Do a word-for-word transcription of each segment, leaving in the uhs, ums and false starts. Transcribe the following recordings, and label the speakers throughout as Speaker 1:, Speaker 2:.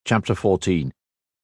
Speaker 1: Chapter fourteen.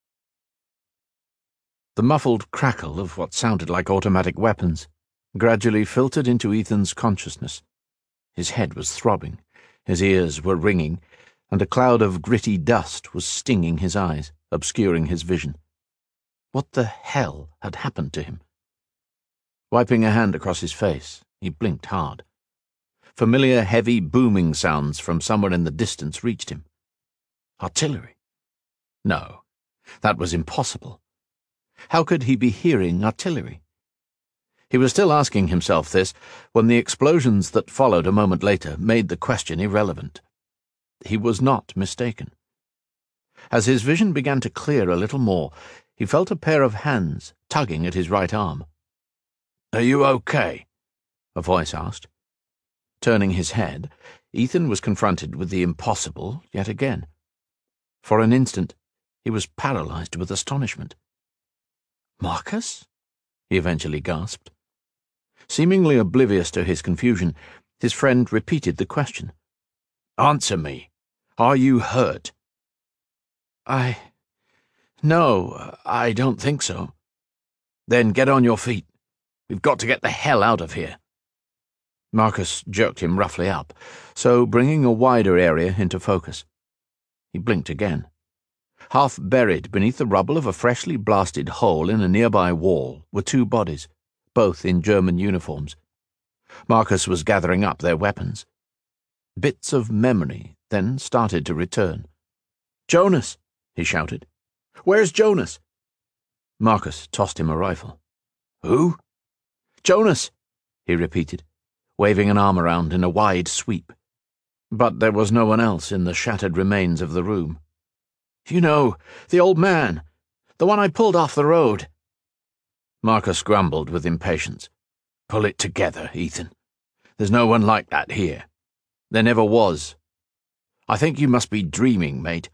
Speaker 1: The muffled crackle of what sounded like automatic weapons gradually filtered into Ethan's consciousness. His head was throbbing, his ears were ringing, and a cloud of gritty dust was stinging his eyes, obscuring his vision. What the hell had happened to him? Wiping a hand across his face, he blinked hard. Familiar heavy booming sounds from somewhere in the distance reached him. Artillery? No, that was impossible. How could he be hearing artillery? He was still asking himself this when the explosions that followed a moment later made the question irrelevant. He was not mistaken. As his vision began to clear a little more, he felt a pair of hands tugging at his right arm. "Are you okay?" a voice asked. Turning his head, Ethan was confronted with the impossible yet again. For an instant, he was paralyzed with astonishment. "Marcus?" he eventually gasped. Seemingly oblivious to his confusion, his friend repeated the question. "Answer me. Are you hurt?" I... No, I don't think so." "Then get on your feet. We've got to get the hell out of here." Marcus jerked him roughly up, so bringing a wider area into focus. He blinked again. Half buried beneath the rubble of a freshly blasted hole in a nearby wall were two bodies, both in German uniforms. Marcus was gathering up their weapons. Bits of memory then started to return. "Jonas!" he shouted. "Where's Jonas?" Marcus tossed him a rifle. "Who?" "Jonas!" he repeated, waving an arm around in a wide sweep. But there was no one else in the shattered remains of the room. "You know, the old man, the one I pulled off the road." Marcus grumbled with impatience. "Pull it together, Ethan. There's no one like that here. There never was. I think you must be dreaming, mate."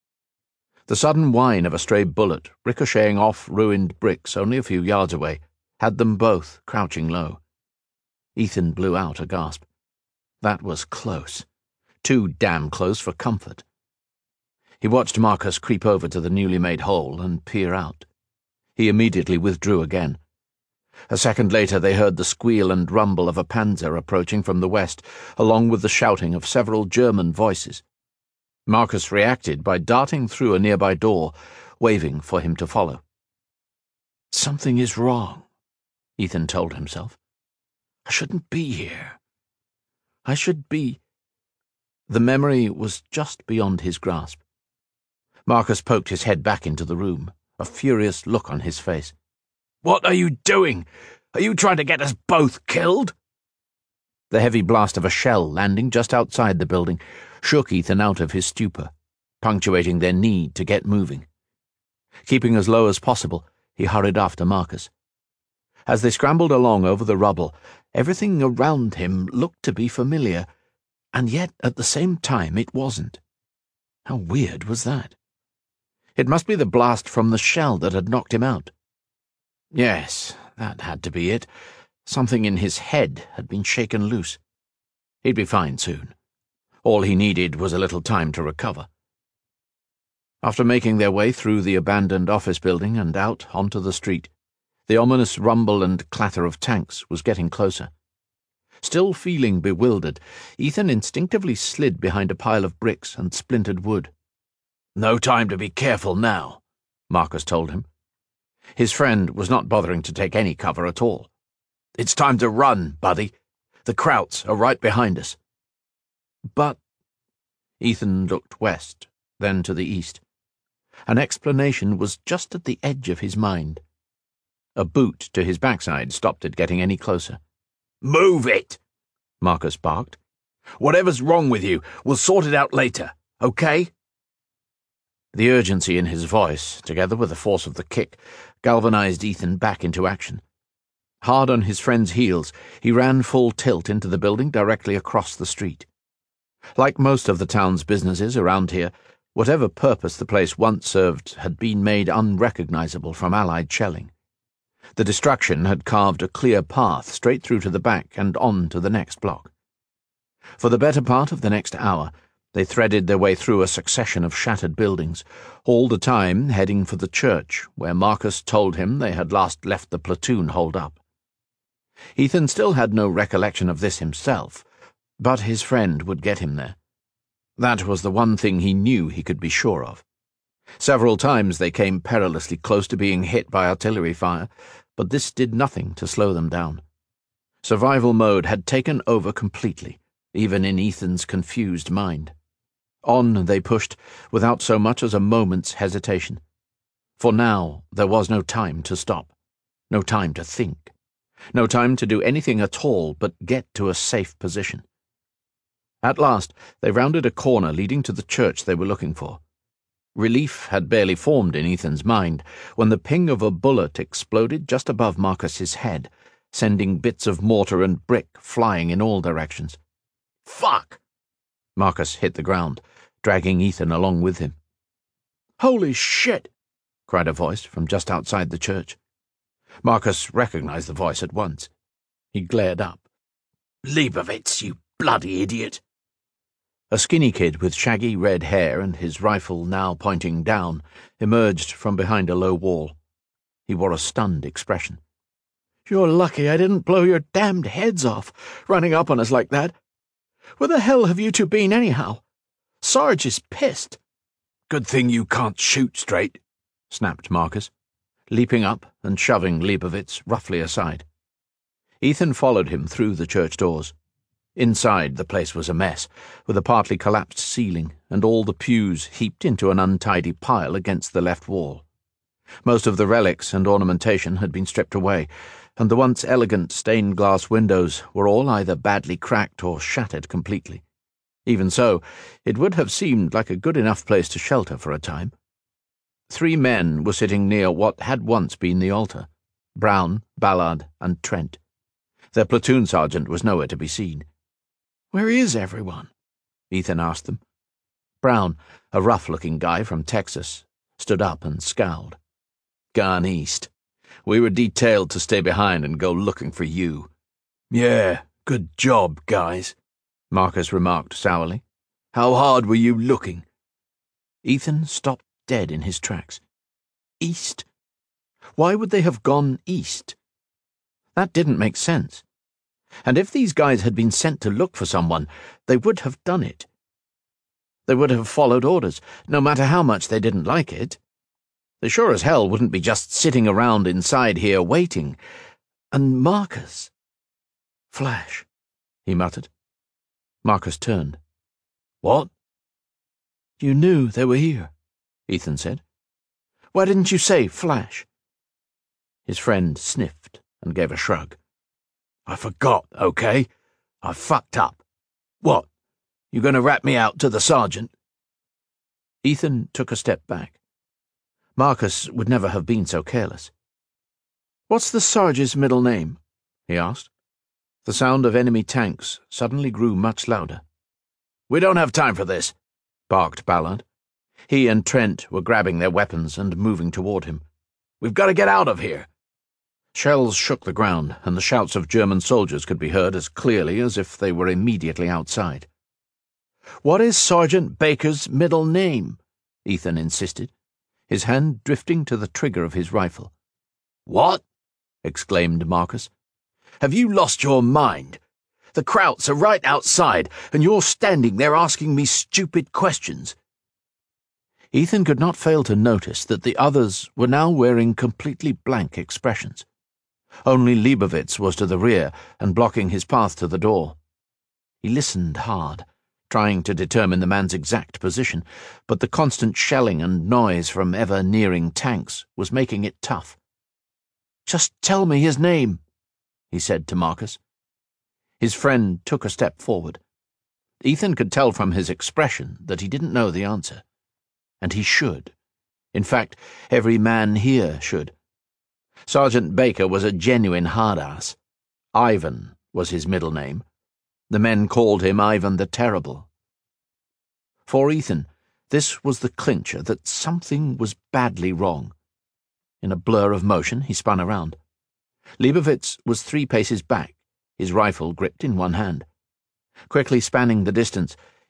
Speaker 1: The sudden whine of a stray bullet ricocheting off ruined bricks only a few yards away had them both crouching low. Ethan blew out a gasp. That was close. Too damn close for comfort. He watched Marcus creep over to the newly made hole and peer out. He immediately withdrew again. A second later they heard the squeal and rumble of a panzer approaching from the west, along with the shouting of several German voices. Marcus reacted by darting through a nearby door, waving for him to follow. "Something is wrong," Ethan told himself. "I shouldn't be here. I should be—" The memory was just beyond his grasp. Marcus poked his head back into the room, a furious look on his face. "What are you doing? Are you trying to get us both killed?" The heavy blast of a shell landing just outside the building shook Ethan out of his stupor, punctuating their need to get moving. Keeping as low as possible, he hurried after Marcus. As they scrambled along over the rubble, everything around him looked to be familiar, and yet at the same time it wasn't. How weird was that? It must be the blast from the shell that had knocked him out. Yes, that had to be it. Something in his head had been shaken loose. He'd be fine soon. All he needed was a little time to recover. After making their way through the abandoned office building and out onto the street, the ominous rumble and clatter of tanks was getting closer. Still feeling bewildered, Ethan instinctively slid behind a pile of bricks and splintered wood. "No time to be careful now," Marcus told him. His friend was not bothering to take any cover at all. "It's time to run, buddy. The Krauts are right behind us." But Ethan looked west, then to the east. An explanation was just at the edge of his mind. A boot to his backside stopped it getting any closer. "Move it!" Marcus barked. "Whatever's wrong with you, we'll sort it out later, okay?" The urgency in his voice, together with the force of the kick, galvanized Ethan back into action. Hard on his friend's heels, he ran full tilt into the building directly across the street. Like most of the town's businesses around here, whatever purpose the place once served had been made unrecognizable from Allied shelling. The destruction had carved a clear path straight through to the back and on to the next block. For the better part of the next hour, They threaded their way through a succession of shattered buildings, all the time heading for the church, where Marcus told him they had last left the platoon holed up. Ethan still had no recollection of this himself, but his friend would get him there. That was the one thing he knew he could be sure of. Several times they came perilously close to being hit by artillery fire, but this did nothing to slow them down. Survival mode had taken over completely, even in Ethan's confused mind. On they pushed, without so much as a moment's hesitation. For now there was no time to stop, no time to think, no time to do anything at all but get to a safe position. At last they rounded a corner leading to the church they were looking for. Relief had barely formed in Ethan's mind when the ping of a bullet exploded just above Marcus's head, sending bits of mortar and brick flying in all directions. "Fuck!" Marcus hit the ground, dragging Ethan along with him. "Holy shit!" cried a voice from just outside the church. Marcus recognized the voice at once. He glared up. "Leibovitz, you bloody idiot!" A skinny kid with shaggy red hair and his rifle now pointing down emerged from behind a low wall. He wore a stunned expression. "You're lucky I didn't blow your damned heads off, running up on us like that. Where the hell have you two been anyhow? Sarge is pissed." "Good thing you can't shoot straight," snapped Marcus, leaping up and shoving Leibovitz roughly aside. Ethan followed him through the church doors. Inside, the place was a mess, with a partly collapsed ceiling and all the pews heaped into an untidy pile against the left wall. Most of the relics and ornamentation had been stripped away, and the once elegant stained-glass windows were all either badly cracked or shattered completely. Even so, it would have seemed like a good enough place to shelter for a time. Three men were sitting near what had once been the altar: Brown, Ballard, and Trent. Their platoon sergeant was nowhere to be seen. "Where is everyone?" Ethan asked them. Brown, a rough-looking guy from Texas, stood up and scowled. "Gone east. We were detailed to stay behind and go looking for you." "Yeah, good job, guys," Marcus remarked sourly. "How hard were you looking?" Ethan stopped dead in his tracks. East? Why would they have gone east? That didn't make sense. And if these guys had been sent to look for someone, they would have done it. They would have followed orders, no matter how much they didn't like it. They sure as hell wouldn't be just sitting around inside here waiting. And Marcus... "Flash," he muttered. Marcus turned. "What?" "You knew they were here," Ethan said. "Why didn't you say Flash?" His friend sniffed and gave a shrug. "I forgot, okay? I fucked up. What? You gonna rat me out to the sergeant?" Ethan took a step back. Marcus would never have been so careless. "What's the Sarge's middle name?" he asked. The sound of enemy tanks suddenly grew much louder. "We don't have time for this," barked Ballard. He and Trent were grabbing their weapons and moving toward him. "We've got to get out of here." Shells shook the ground, and the shouts of German soldiers could be heard as clearly as if they were immediately outside. "What is Sergeant Baker's middle name?" Ethan insisted, his hand drifting to the trigger of his rifle. "What?" exclaimed Marcus. "Have you lost your mind? The Krauts are right outside, and you're standing there asking me stupid questions." Ethan could not fail to notice that the others were now wearing completely blank expressions. Only Leibovitz was to the rear and blocking his path to the door. He listened hard, trying to determine the man's exact position, but the constant shelling and noise from ever-nearing tanks was making it tough. "Just tell me his name," he said to Marcus. His friend took a step forward. Ethan could tell from his expression that he didn't know the answer. And he should. In fact, every man here should. Sergeant Baker was a genuine hard-ass. Ivan was his middle name. The men called him Ivan the Terrible. For Ethan, this was the clincher that something was badly wrong. In a blur of motion, he spun around. Leibovitz was three paces back, his rifle gripped in one hand. Quickly spanning the distance,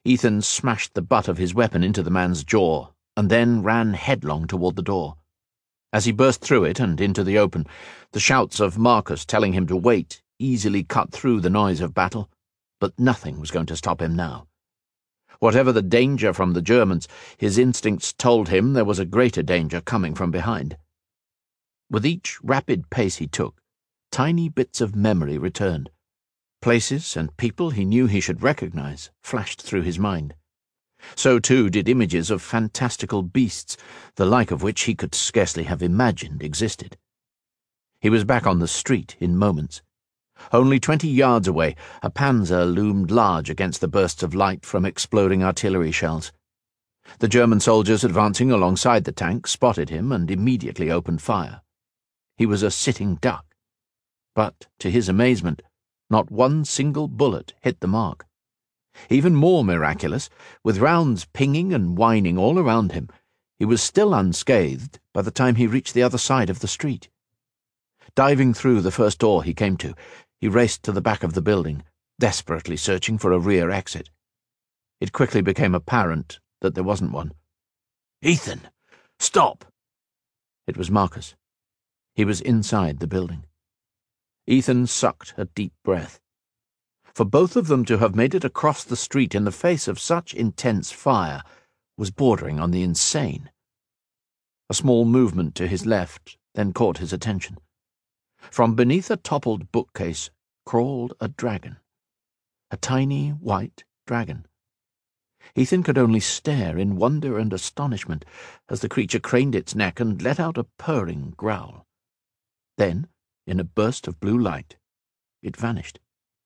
Speaker 1: Ethan smashed the butt of his weapon into the man's jaw, and then ran headlong toward the door. As he burst through it and into the open, the shouts of Marcus telling him to wait easily cut through the noise of battle, but nothing was going to stop him now. Whatever the danger from the Germans, his instincts told him there was a greater danger coming from behind. With each rapid pace he took, tiny bits of memory returned. Places and people he knew he should recognize flashed through his mind. So too did images of fantastical beasts, the like of which he could scarcely have imagined existed. He was back on the street in moments. Only twenty yards away, a Panzer loomed large against the bursts of light from exploding artillery shells. The German soldiers advancing alongside the tank spotted him and immediately opened fire. He was a sitting duck. But, to his amazement, not one single bullet hit the mark. Even more miraculous, with rounds pinging and whining all around him, he was still unscathed by the time he reached the other side of the street. Diving through the first door he came to, he raced to the back of the building, desperately searching for a rear exit. It quickly became apparent that there wasn't one. "Ethan, stop!" It was Marcus. He was inside the building. Ethan sucked a deep breath. For both of them to have made it across the street in the face of such intense fire was bordering on the insane. A small movement to his left then caught his attention. From beneath a toppled bookcase crawled a dragon. A tiny white dragon. Ethan could only stare in wonder and astonishment as the creature craned its neck and let out a purring growl. Then, in a burst of blue light, it vanished.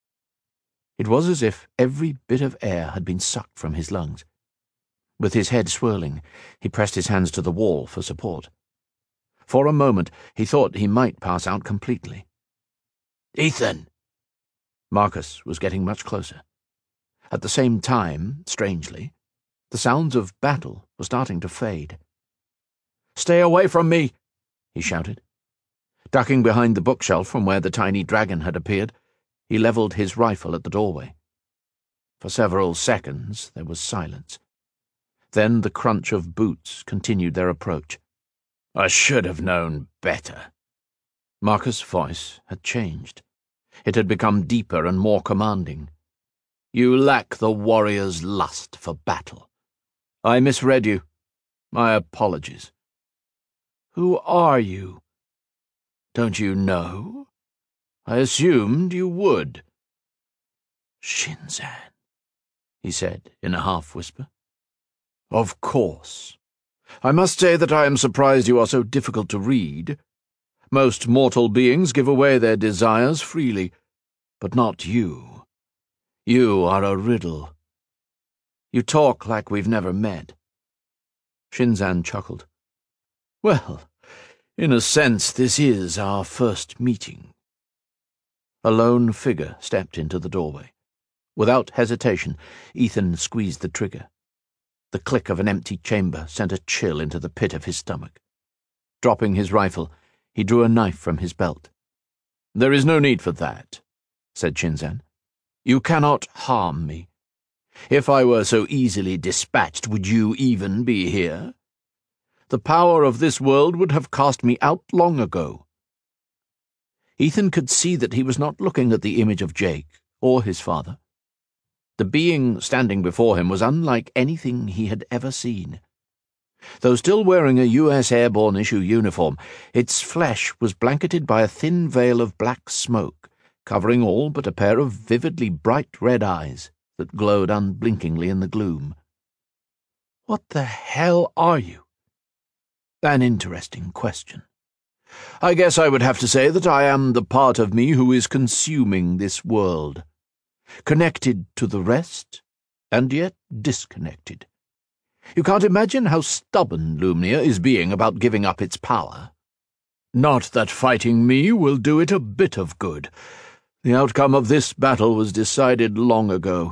Speaker 1: It was as if every bit of air had been sucked from his lungs. With his head swirling, he pressed his hands to the wall for support. For a moment, he thought he might pass out completely. "Ethan!" Marcus was getting much closer. At the same time, strangely, the sounds of battle were starting to fade. "Stay away from me!" he shouted. Ducking behind the bookshelf from where the tiny dragon had appeared, he levelled his rifle at the doorway. For several seconds there was silence. Then the crunch of boots continued their approach. "I should have known better." Marcus' voice had changed. It had become deeper and more commanding. "You lack the warrior's lust for battle. I misread you. My apologies." "Who are you?" "Don't you know? I assumed you would." "Shinzan," he said in a half-whisper. "Of course. I must say that I am surprised you are so difficult to read. Most mortal beings give away their desires freely, but not you. You are a riddle. You talk like we've never met." Shinzan chuckled. "Well, in a sense this is our first meeting." A lone figure stepped into the doorway. Without hesitation, Ethan squeezed the trigger. The click of an empty chamber sent a chill into the pit of his stomach. Dropping his rifle, he drew a knife from his belt. "There is no need for that," said Shinzan. "You cannot harm me. If I were so easily dispatched, would you even be here? The power of this world would have cast me out long ago." Ethan could see that he was not looking at the image of Jake or his father. The being standing before him was unlike anything he had ever seen. Though still wearing a U S Airborne issue uniform, its flesh was blanketed by a thin veil of black smoke, covering all but a pair of vividly bright red eyes that glowed unblinkingly in the gloom. "What the hell are you?" An interesting question. I guess I would have to say that I am the part of me who is consuming this world. Connected to the rest, and yet disconnected. You can't imagine how stubborn Lumnia is being about giving up its power. Not that fighting me will do it a bit of good. The outcome of this battle was decided long ago.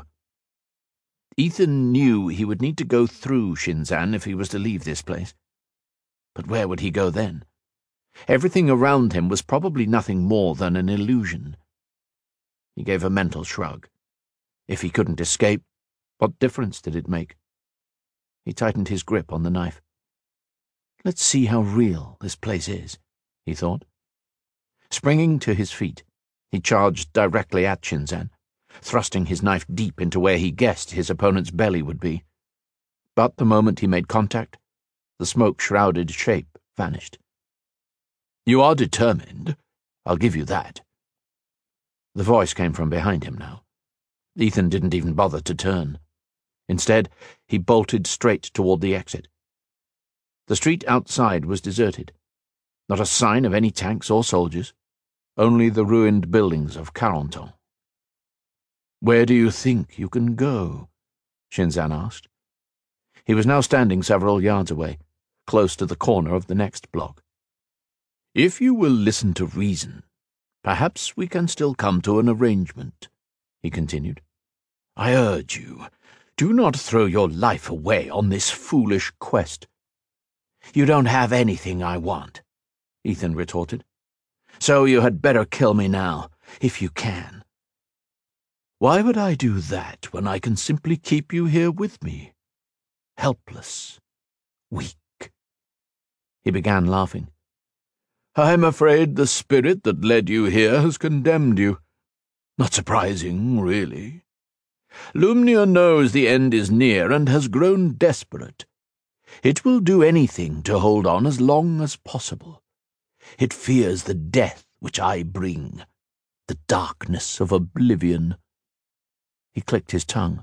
Speaker 1: Ethan knew he would need to go through Shinzan if he was to leave this place. But where would he go then? Everything around him was probably nothing more than an illusion. He gave a mental shrug. If he couldn't escape, What difference did it make? He tightened his grip on the knife. Let's see how real this place is, he thought. Springing to his feet, he charged directly at Shinzan, thrusting his knife deep into where he guessed his opponent's belly would be. But the moment he made contact, the smoke-shrouded shape vanished. You are determined, I'll give you that. The voice came from behind him now. Ethan didn't even bother to turn. Instead, he bolted straight toward the exit. The street outside was deserted. Not a sign of any tanks or soldiers, only the ruined buildings of Carentan. Where do you think you can go? Shinzan asked. He was now standing several yards away, close to the corner of the next block. If you will listen to reason, perhaps we can still come to an arrangement, he continued. I urge you, do not throw your life away on this foolish quest. You don't have anything I want, Ethan retorted. So you had better kill me now, if you can. Why would I do that when I can simply keep you here with me? Helpless, weak. He began laughing. I'm afraid the spirit that led you here has condemned you. Not surprising, really. Lumnia knows the end is near and has grown desperate. It will do anything to hold on as long as possible. It fears the death which I bring, the darkness of oblivion. He clicked his tongue.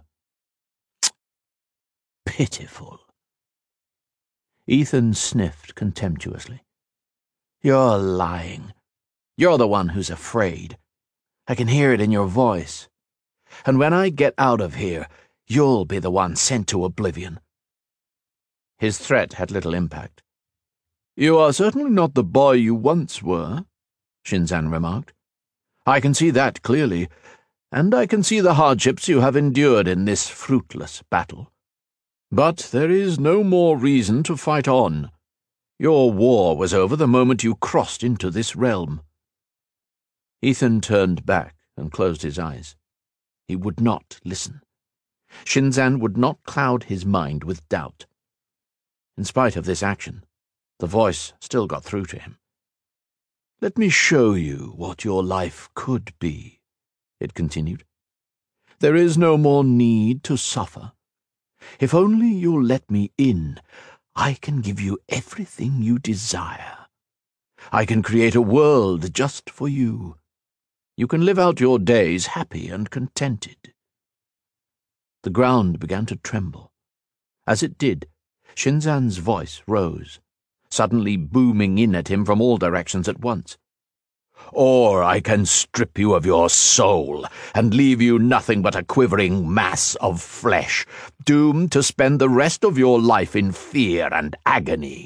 Speaker 1: Pitiful. Ethan sniffed contemptuously. You're lying. You're the one who's afraid. I can hear it in your voice. And when I get out of here, you'll be the one sent to oblivion. His threat had little impact. You are certainly not the boy you once were, Shinzan remarked. I can see that clearly, and I can see the hardships you have endured in this fruitless battle. But there is no more reason to fight on. Your war was over the moment you crossed into this realm. Ethan turned back and closed his eyes. He would not listen. Shinzan would not cloud his mind with doubt. In spite of this action, the voice still got through to him. Let me show you what your life could be, it continued. There is no more need to suffer. If only you'll let me in, I can give you everything you desire. I can create a world just for you. You can live out your days happy and contented. The ground began to tremble. As it did, Shinzan's voice rose, suddenly booming in at him from all directions at once. Or I can strip you of your soul and leave you nothing but a quivering mass of flesh, doomed to spend the rest of your life in fear and agony.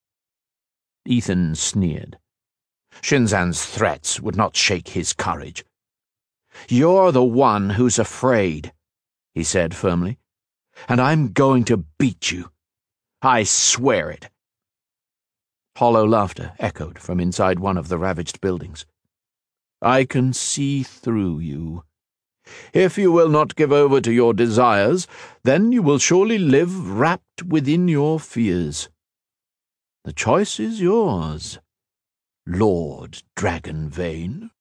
Speaker 1: Ethan sneered. Shinzan's threats would not shake his courage. You're the one who's afraid, he said firmly, and I'm going to beat you. I swear it. Hollow laughter echoed from inside one of the ravaged buildings. I can see through you. If you will not give over to your desires, then you will surely live wrapped within your fears. The choice is yours, Lord Dragonvane.